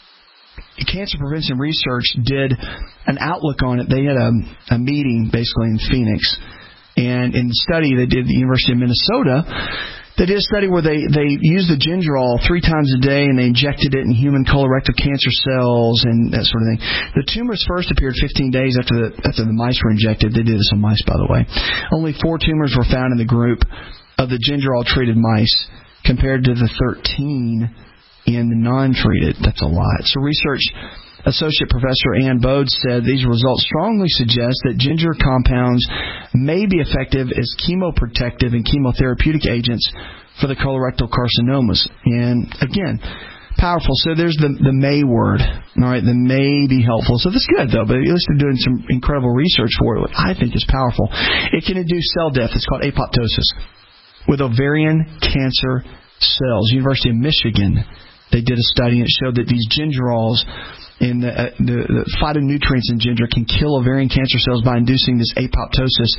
Speaker 4: Cancer Prevention Research did an outlook on it. They had a, a meeting, basically, in Phoenix, and in the study they did at the University of Minnesota, they did a study where they, they used the gingerol three times a day and they injected it in human colorectal cancer cells and that sort of thing. The tumors first appeared fifteen days after the, after the mice were injected. They did this on mice, by the way. Only four tumors were found in the group of the gingerol-treated mice compared to the thirteen in the non-treated. That's a lot. So research Associate Professor Ann Bode said these results strongly suggest that ginger compounds may be effective as chemoprotective and chemotherapeutic agents for the colorectal carcinomas. And again, powerful. So there's the the may word. All right, the may be helpful. So that's good, though. But at least they're doing some incredible research for it, which I think is powerful. It can induce cell death. It's called apoptosis with ovarian cancer cells. University of Michigan, they did a study and it showed that these gingerols and the, uh, the, the phytonutrients in ginger can kill ovarian cancer cells by inducing this apoptosis.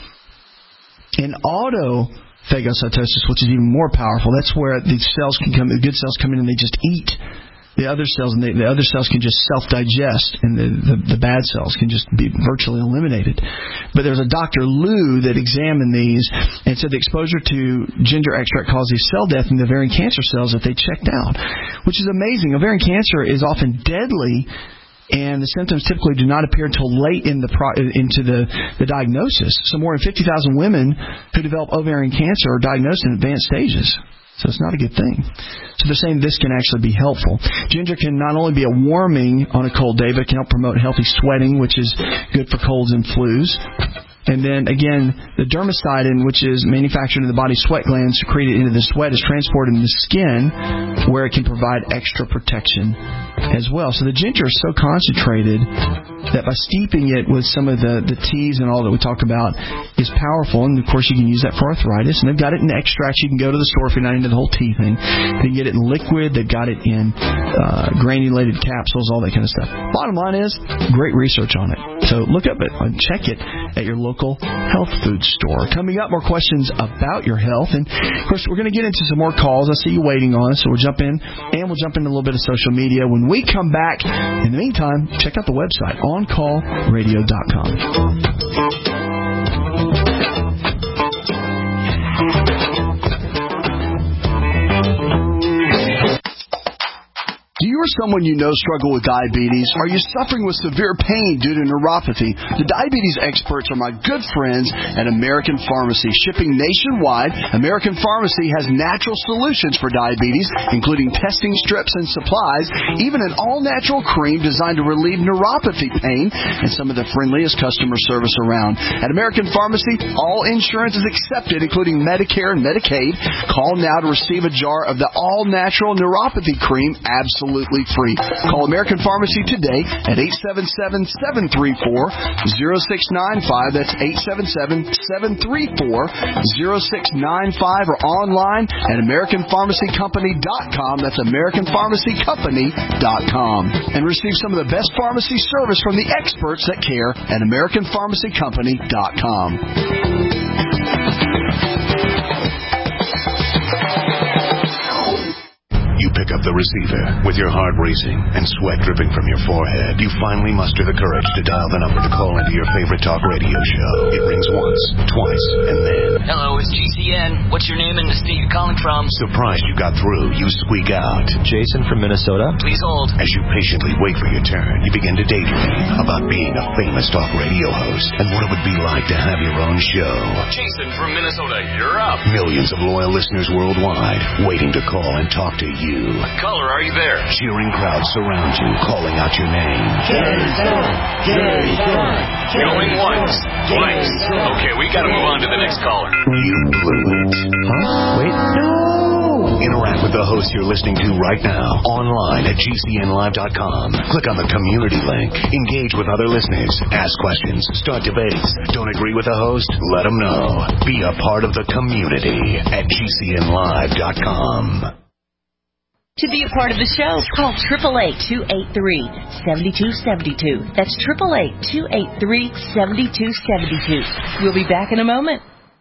Speaker 4: In autophagocytosis, which is even more powerful, that's where these cells can come, the good cells come in and they just eat the other cells, and they, the other cells can just self-digest, and the, the, the bad cells can just be virtually eliminated. But there's a Doctor Liu that examined these and said the exposure to ginger extract caused these cell death in the ovarian cancer cells that they checked out, which is amazing. Ovarian cancer is often deadly, and the symptoms typically do not appear until late in the pro- into the, the diagnosis. So more than fifty thousand women who develop ovarian cancer are diagnosed in advanced stages. So it's not a good thing. So they're saying this can actually be helpful. Ginger can not only be a warming on a cold day, but it can help promote healthy sweating, which is good for colds and flus. And then, again, the dermacidin, which is manufactured in the body's sweat glands, secreted into the sweat, is transported in the skin where it can provide extra protection as well. So the ginger is so concentrated that by steeping it with some of the, the teas and all that we talk about is powerful. And, of course, you can use that for arthritis. And they've got it in extracts. You can go to the store if you're not into the whole tea thing. They can get it in liquid. They've got it in uh, granulated capsules, all that kind of stuff. Bottom line is, great research on it. So look up it and check it at your local health food store. Coming up, more questions about your health. And, of course, we're going to get into some more calls. I see you waiting on us, so we'll jump in, and we'll jump into a little bit of social media. When we come back, in the meantime, check out the website, on call radio dot com. Do you or someone you know struggle with diabetes? Are you suffering with severe pain due to neuropathy? The diabetes experts are my good friends at American Pharmacy. Shipping nationwide, American Pharmacy has natural solutions for diabetes, including testing strips and supplies, even an all-natural cream designed to relieve neuropathy pain, and some of the friendliest customer service around. At American Pharmacy, all insurance is accepted, including Medicare and Medicaid. Call now to receive a jar of the all-natural neuropathy cream absolutely free. Call American Pharmacy today at eight seven seven, seven three four, zero six nine five. That's eight seven seven, seven three four, zero six nine five, or online at American Pharmacy Company dot com. That's American Pharmacy Company dot com. And receive some of the best pharmacy service from the experts that care at American Pharmacy Company dot com.
Speaker 1: You pick up the receiver with your heart racing and sweat dripping from your forehead. You finally muster the courage to dial the number to call into your favorite talk radio show. It rings once, twice, and then...
Speaker 21: Hello, it's G C N. What's your name and the state you're calling from?
Speaker 1: Surprised you got through, you squeak out.
Speaker 21: Jason from Minnesota. Please hold.
Speaker 1: As you patiently wait for your turn, you begin to daydream about being a famous talk radio host and what it would be like to have your own show.
Speaker 21: Jason from Minnesota, you're up.
Speaker 1: Millions of loyal listeners worldwide waiting to call and talk to you.
Speaker 21: Caller, are you there?
Speaker 1: Cheering crowds surround you, calling out your name.
Speaker 21: Jason! Jason! Going once, twice. Okay, we gotta move on to the next caller.
Speaker 1: You blew it.
Speaker 4: Huh? Wait, no!
Speaker 1: Interact with the host you're listening to right now, online at G C N live dot com. Click on the community link. Engage with other listeners. Ask questions. Start debates. Don't agree with the host? Let them know. Be a part of the community at G C N live dot com.
Speaker 14: To be a part of the show, call eight eight eight, two eight three, seven two seven two. That's eight eight eight, two eight three, seven two seven two. We'll be back in a moment.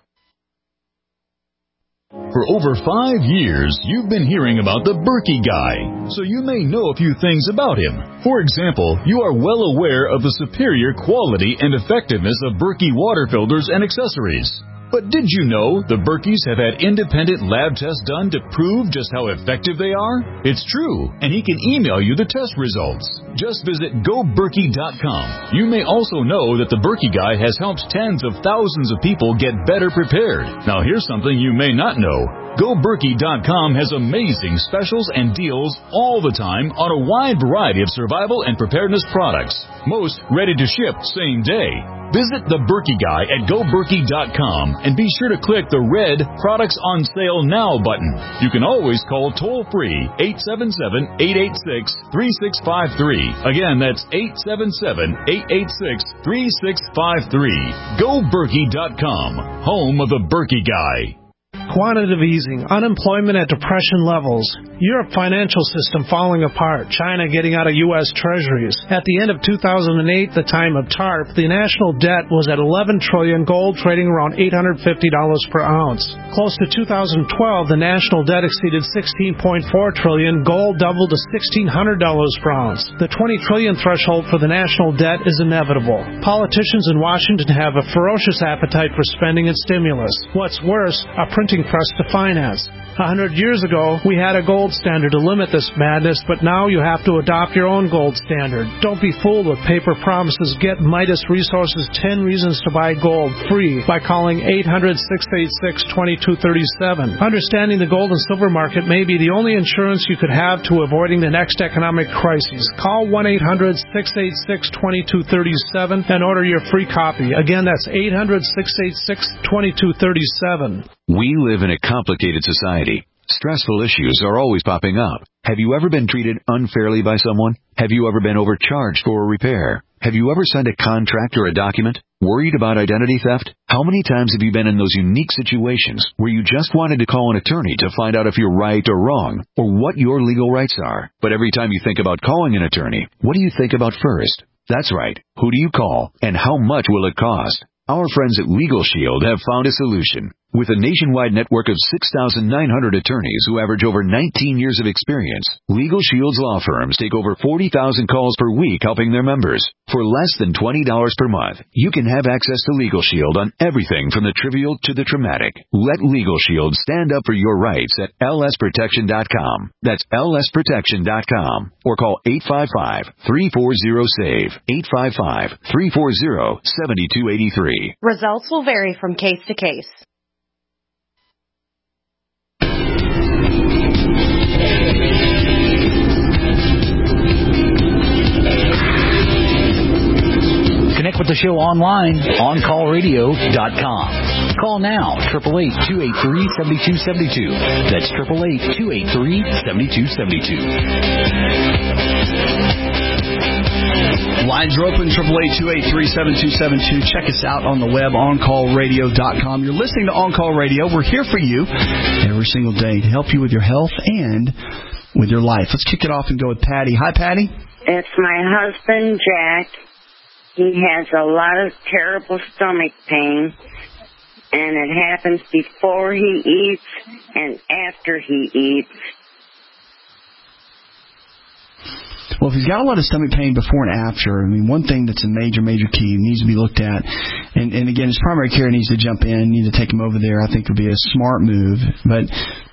Speaker 10: For over five years, you've been hearing about the Berkey Guy, so you may know a few things about him. For example, you are well aware of the superior quality and effectiveness of Berkey water filters and accessories. But did you know the Berkeys have had independent lab tests done to prove just how effective they are? It's true, and he can email you the test results. Just visit go berkey dot com. You may also know that the Berkey Guy has helped tens of thousands of people get better prepared. Now here's something you may not know. go berkey dot com has amazing specials and deals all the time on a wide variety of survival and preparedness products. Most ready to ship same day. Visit the Berkey Guy at go berkey dot com and be sure to click the red Products on Sale Now button. You can always call toll-free eight seven seven, eight eight six, three six five three. Again, that's eight seven seven, eight eight six, three six five three. go berkey dot com, home of the Berkey Guy.
Speaker 7: Quantitative easing, unemployment at depression levels, Europe financial system falling apart, China getting out of U S treasuries. At the end of two thousand eight, the time of TARP, the national debt was at eleven trillion dollars, gold trading around eight hundred fifty dollars per ounce. Close to two thousand twelve, the national debt exceeded sixteen point four trillion dollars, gold doubled to sixteen hundred dollars per ounce. The twenty trillion dollars threshold for the national debt is inevitable. Politicians in Washington have a ferocious appetite for spending and stimulus. What's worse, a printed printing press to finance. A hundred years ago, we had a gold standard to limit this madness, but now you have to adopt your own gold standard. Don't be fooled with paper promises. Get Midas Resources ten Reasons to Buy Gold free by calling eight hundred, six eight six, two two three seven. Understanding the gold and silver market may be the only insurance you could have to avoiding the next economic crisis. Call one eight hundred, six eight six, two two three seven and order your free copy. Again, that's eight hundred, six eight six, two two three seven.
Speaker 16: We live in a complicated society. Stressful issues are always popping up. Have you ever been treated unfairly by someone? Have you ever been overcharged for a repair? Have you ever signed a contract or a document? Worried about identity theft? How many times have you been in those unique situations where you just wanted to call an attorney to find out if you're right or wrong, or what your legal rights are? But every time you think about calling an attorney, what do you think about first? That's right. Who do you call, and how much will it cost? Our friends at Legal Shield have found a solution. With a nationwide network of six thousand nine hundred attorneys who average over nineteen years of experience, Legal Shield's law firms take over forty thousand calls per week helping their members. For less than twenty dollars per month, you can have access to Legal Shield on everything from the trivial to the traumatic. Let Legal Shield stand up for your rights at L S protection dot com. That's L S protection dot com. Or call eight five five, three four zero, S A V E, eight five five, three four zero, seven two eight three.
Speaker 6: Results will vary from case to case.
Speaker 2: Connect with the show online, on call radio dot com. Call now, eight eight eight, two eight three, seven two seven two. That's eight eight eight, two eight three, seven two seven two.
Speaker 4: Lines are open, eight eight eight, two eight three, seven two seven two. Check us out on the web, on call radio dot com. You're listening to On Call Radio. We're here for you every single day to help you with your health and with your life. Let's kick it off and go with Patty. Hi, Patty.
Speaker 3: It's my husband, Jack. He has a lot of terrible stomach pain, and it happens before he eats and after he eats.
Speaker 4: Well, if he's got a lot of stomach pain before and after, I mean, one thing that's a major, major key needs to be looked at, and, and again, his primary care needs to jump in, need to take him over there. I think would be a smart move, but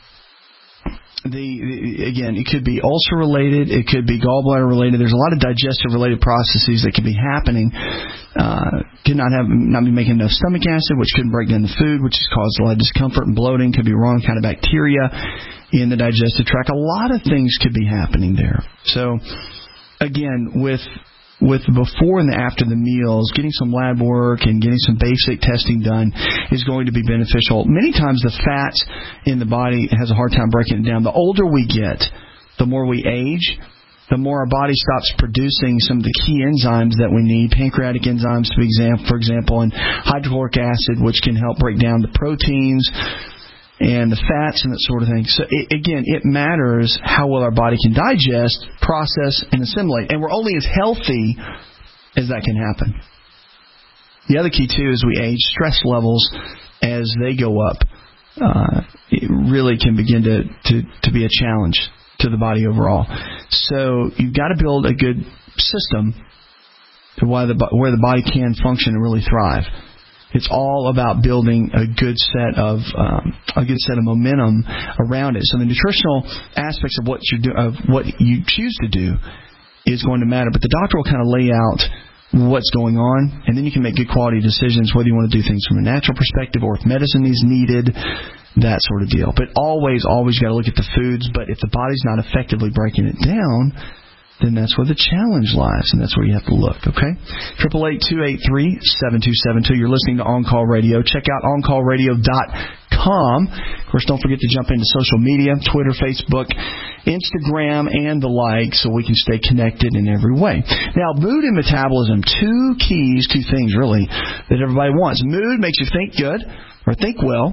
Speaker 4: the, the again, it could be ulcer related, it could be gallbladder related. There's a lot of digestive related processes that could be happening. Uh, could not have not be making enough stomach acid, which could break down the food, which has caused a lot of discomfort and bloating. Could be wrong kind of bacteria in the digestive tract. A lot of things could be happening there. So, again, with with before and after the meals, getting some lab work and getting some basic testing done is going to be beneficial. Many times the fat in the body has a hard time breaking it down. The older we get, the more we age, the more our body stops producing some of the key enzymes that we need, pancreatic enzymes, to example, for example, and hydrochloric acid, which can help break down the proteins and the fats and that sort of thing. So, it, again, it matters how well our body can digest, process, and assimilate. And we're only as healthy as that can happen. The other key, too, is we age. Stress levels, as they go up, uh, it really can begin to, to, to be a challenge to the body overall. So you've got to build a good system to why the, where the body can function and really thrive. It's all about building a good set of um, a good set of momentum around it. So the nutritional aspects of what you do, of what you choose to do, is going to matter. But the doctor will kind of lay out what's going on, and then you can make good quality decisions whether you want to do things from a natural perspective or if medicine is needed, that sort of deal. But always, always got to look at the foods. But if the body's not effectively breaking it down, then that's where the challenge lies, and that's where you have to look, okay? eight eight eight, two eight three, seven two seven two. You're listening to On Call Radio. Check out on call radio dot com. Of course, don't forget to jump into social media, Twitter, Facebook, Instagram, and the like, so we can stay connected in every way. Now, mood and metabolism, two keys, two things, really, that everybody wants. Mood makes you think good or think well.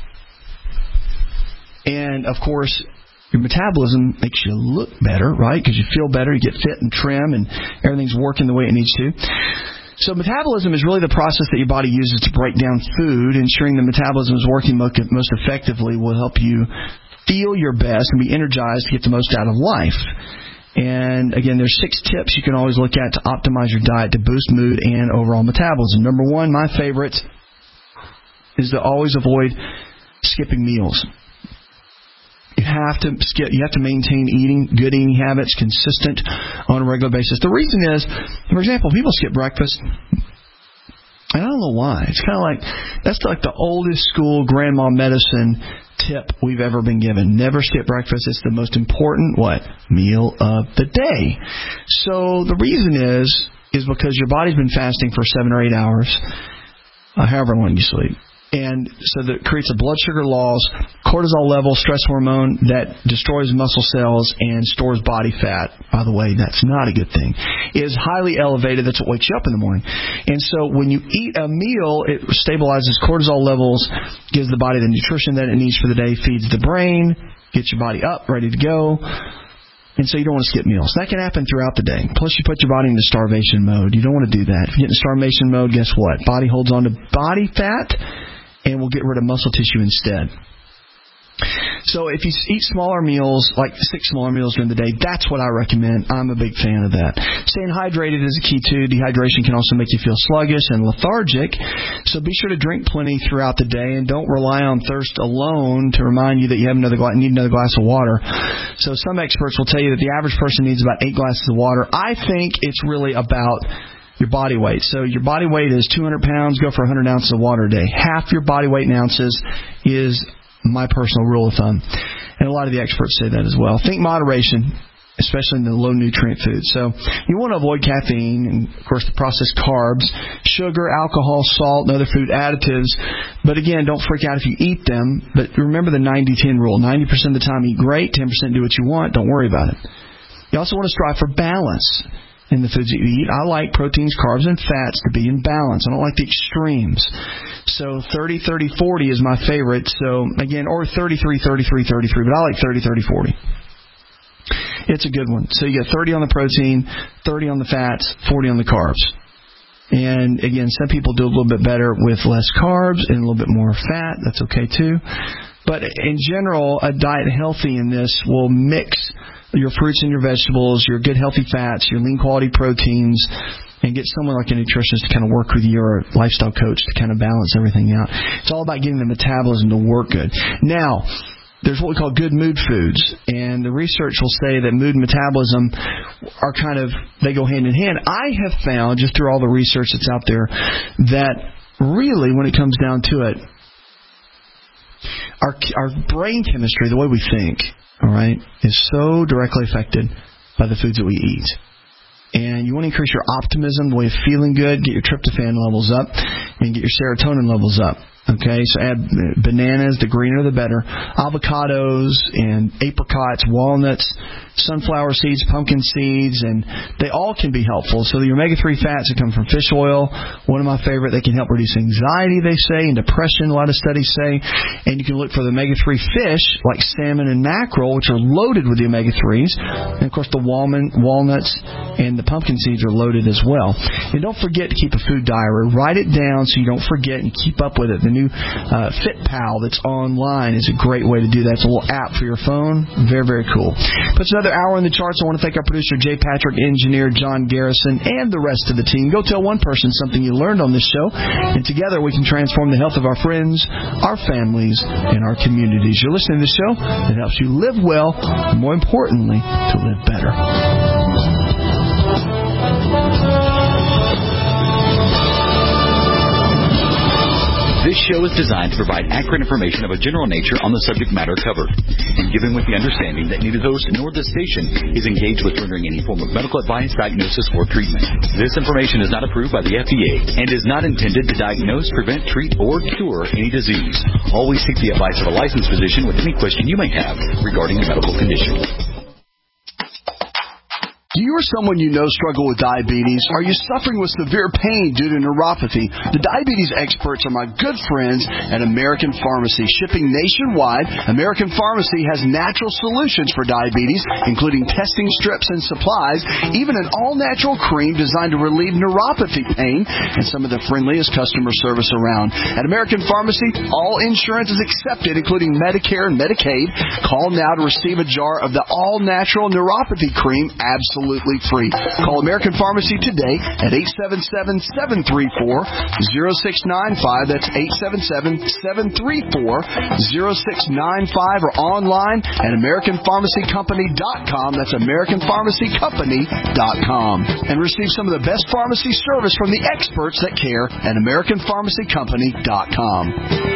Speaker 4: And, of course, your metabolism makes you look better, right? Because you feel better, you get fit and trim, and everything's working the way it needs to. So metabolism is really the process that your body uses to break down food. Ensuring the metabolism is working most effectively will help you feel your best and be energized to get the most out of life. And, again, there's six tips you can always look at to optimize your diet to boost mood and overall metabolism. Number one, my favorite, is to always avoid skipping meals. You have to skip. You have to maintain eating good eating habits, consistent on a regular basis. The reason is, for example, people skip breakfast. And I don't know why. It's kind of like, that's like the oldest school grandma medicine tip we've ever been given. Never skip breakfast. It's the most important, what, meal of the day. So the reason is, is because your body's been fasting for seven or eight hours, uh, however long you sleep. And so that creates a blood sugar loss, cortisol level, stress hormone that destroys muscle cells and stores body fat. By the way, that's not a good thing. It is highly elevated. That's what wakes you up in the morning. And so when you eat a meal, it stabilizes cortisol levels, gives the body the nutrition that it needs for the day, feeds the brain, gets your body up, ready to go. And so you don't want to skip meals. That can happen throughout the day. Plus, you put your body into starvation mode. You don't want to do that. If you get into starvation mode, guess what? Body holds on to body fat, and we'll get rid of muscle tissue instead. So if you eat smaller meals, like six smaller meals during the day, that's what I recommend. I'm a big fan of that. Staying hydrated is a key, too. Dehydration can also make you feel sluggish and lethargic. So be sure to drink plenty throughout the day, and don't rely on thirst alone to remind you that you have another gla- need another glass of water. So some experts will tell you that the average person needs about eight glasses of water. I think it's really about your body weight. So your body weight is two hundred pounds, go for one hundred ounces of water a day. Half your body weight in ounces is my personal rule of thumb. And a lot of the experts say that as well. Think moderation, especially in the low nutrient foods. So you want to avoid caffeine and, of course, the processed carbs, sugar, alcohol, salt, and other food additives. But again, don't freak out if you eat them. But remember the ninety ten rule. ninety percent of the time eat great, ten percent do what you want. Don't worry about it. You also want to strive for balance in the foods that you eat. I like proteins, carbs, and fats to be in balance. I don't like the extremes. So thirty, thirty, forty is my favorite. So, again, or thirty-three, thirty-three, thirty-three. But I like thirty, thirty, forty. It's a good one. So you get thirty on the protein, thirty on the fats, forty on the carbs. And, again, some people do a little bit better with less carbs and a little bit more fat. That's okay, too. But in general, a diet healthy in this will mix your fruits and your vegetables, your good healthy fats, your lean quality proteins, and get someone like a nutritionist to kind of work with you, or a lifestyle coach to kind of balance everything out. It's all about getting the metabolism to work good. Now, there's what we call good mood foods, and the research will say that mood and metabolism are kind of, they go hand in hand. I have found, just through all the research that's out there, that really when it comes down to it, our our brain chemistry, the way we think, all right, is so directly affected by the foods that we eat. And you want to increase your optimism, the way of feeling good, get your tryptophan levels up, and get your serotonin levels up. Okay, so add bananas, the greener the better, avocados and apricots, walnuts, sunflower seeds, pumpkin seeds, and they all can be helpful. So the omega three fats that come from fish oil, one of my favorite, they can help reduce anxiety, they say, and depression, a lot of studies say. And you can look for the omega three fish, like salmon and mackerel, which are loaded with the omega threes. And, of course, the walnut, walnuts and the pumpkin seeds are loaded as well. And don't forget to keep a food diary. Write it down so you don't forget and keep up with it. The new uh, FitPal that's online is a great way to do that. It's a little app for your phone. Very, very cool. Puts another hour in the charts. I want to thank our producer, Jay Patrick, engineer John Garrison, and the rest of the team. Go tell one person something you learned on this show, and together we can transform the health of our friends, our families, and our communities. You're listening to the show that helps you live well, and more importantly, to live better.
Speaker 2: This show is designed to provide accurate information of a general nature on the subject matter covered, and given with the understanding that neither host nor the station is engaged with rendering any form of medical advice, diagnosis, or treatment. This information is not approved by the F D A and is not intended to diagnose, prevent, treat, or cure any disease. Always seek the advice of a licensed physician with any question you may have regarding a medical condition.
Speaker 4: Do you or someone you know struggle with diabetes? Are you suffering with severe pain due to neuropathy? The diabetes experts are my good friends at American Pharmacy. Shipping nationwide, American Pharmacy has natural solutions for diabetes, including testing strips and supplies, even an all-natural cream designed to relieve neuropathy pain, and some of the friendliest customer service around. At American Pharmacy, all insurance is accepted, including Medicare and Medicaid. Call now to receive a jar of the all-natural neuropathy cream, absolutely absolutely free. Call American Pharmacy today at eight seven seven, seven three four, zero six nine five. That's eight seven seven, seven three four, zero six nine five, or online at American Pharmacy Company dot com. That's American Pharmacy Company dot com. And receive some of the best pharmacy service from the experts that care at American Pharmacy Company dot com.